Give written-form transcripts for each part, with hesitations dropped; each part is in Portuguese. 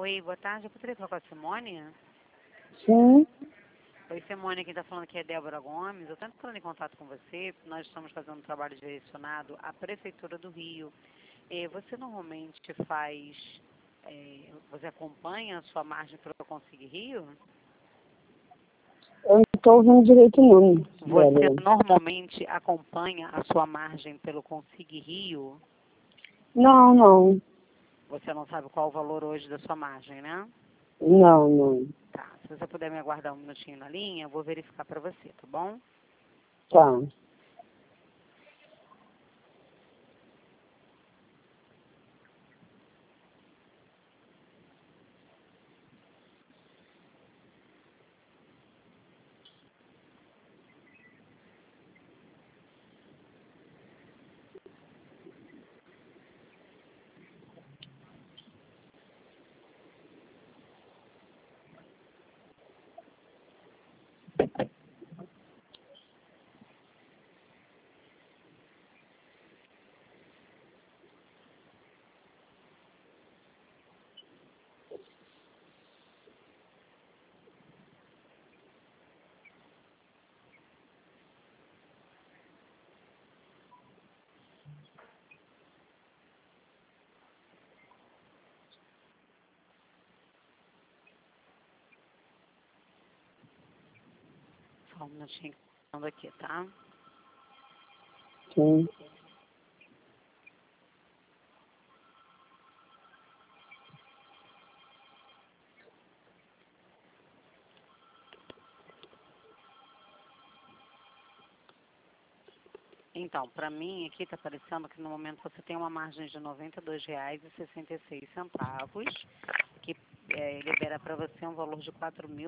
Oi, boa tarde. Eu poderia falar com a Simone? Sim. Oi, Simone, quem está falando aqui é Débora Gomes. Eu estou entrando em contato com você. Nós estamos fazendo um trabalho direcionado à Prefeitura do Rio. Você normalmente você acompanha a sua margem para o Conseguir Rio? Eu não estou ouvindo direito o nome Você dela. normalmente acompanha a sua margem pelo Conseguir Rio? Não, não. Você não sabe qual o valor hoje da sua margem, né? Não, não. Tá. Se você puder me aguardar um minutinho na linha, eu vou verificar para você, tá bom? Tá. Só um minutinho falando aqui, tá? Sim. Então, para mim aqui está aparecendo que no momento você tem uma margem de R$ 92,66, que libera para você um valor de R$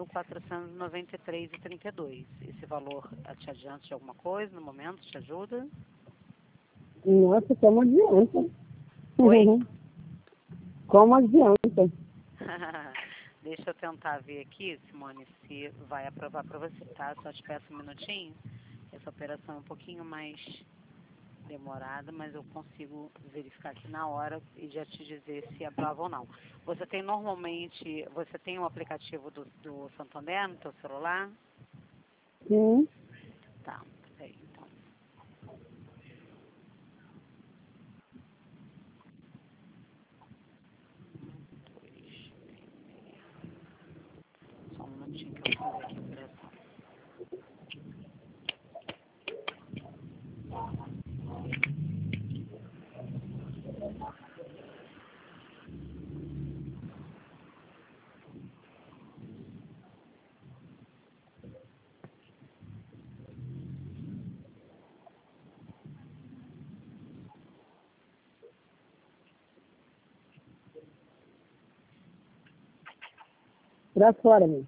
4.493,32. Esse valor te adianta de alguma coisa no momento? Te ajuda? Nossa, como adianta. Oi? Como adianta. Deixa eu tentar ver aqui, Simone, se vai aprovar para você, tá? Só te peço um minutinho. Essa operação é um pouquinho mais demorada, mas eu consigo verificar aqui na hora e já te dizer se aprova ou não. Você tem um aplicativo do Santander no teu celular? Sim. Tá, peraí, então. Só um minutinho que eu vou fazer aqui a operação. Pra fora, meu.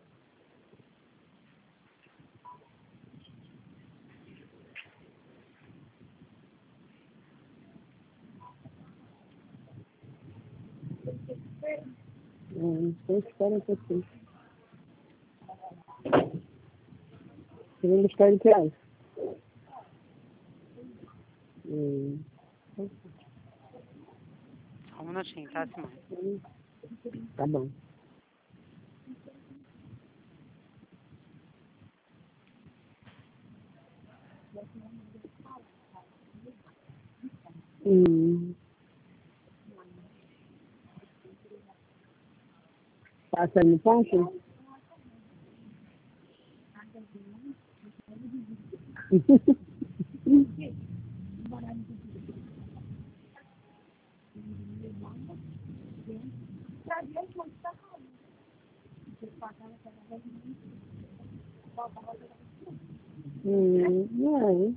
Então espera um pouquinho. Você vem buscar de que horas? Só um minutinho, tá, Simone? Tá bom. Passa no ponto? Não.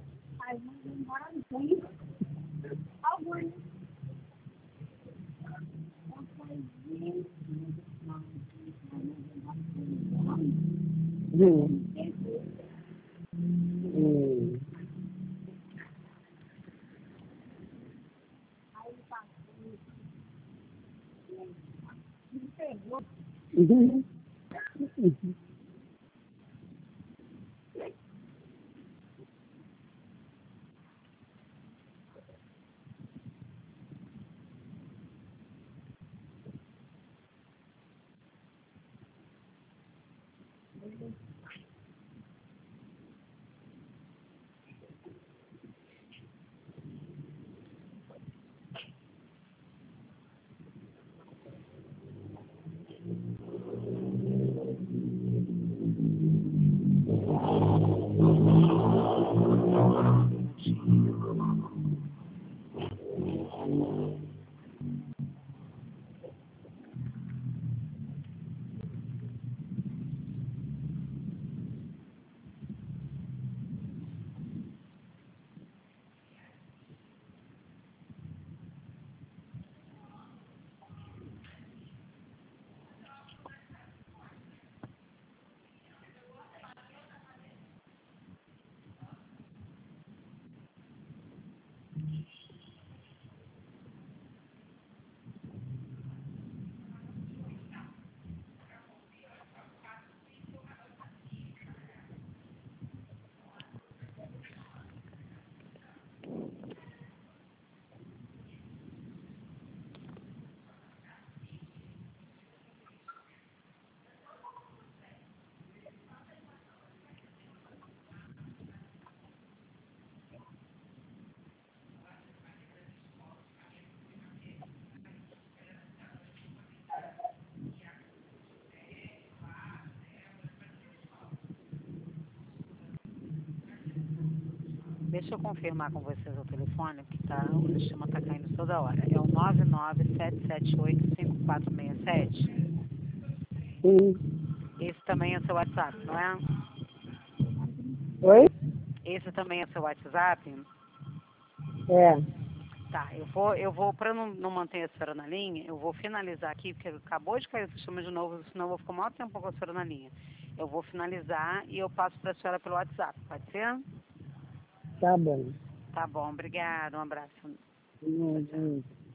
Deixa eu confirmar com vocês o telefone, que o sistema está caindo toda hora. É o 997785467. Sim. Esse também é seu WhatsApp, não é? Oi? Esse também é seu WhatsApp? É. Tá, eu vou para não manter a senhora na linha, eu vou finalizar aqui, porque acabou de cair o sistema de novo, senão eu vou ficar o maior tempo com a senhora na linha. Eu vou finalizar e eu passo para a senhora pelo WhatsApp, pode ser? Tá bom. Tá bom, obrigada, um abraço. Não, não.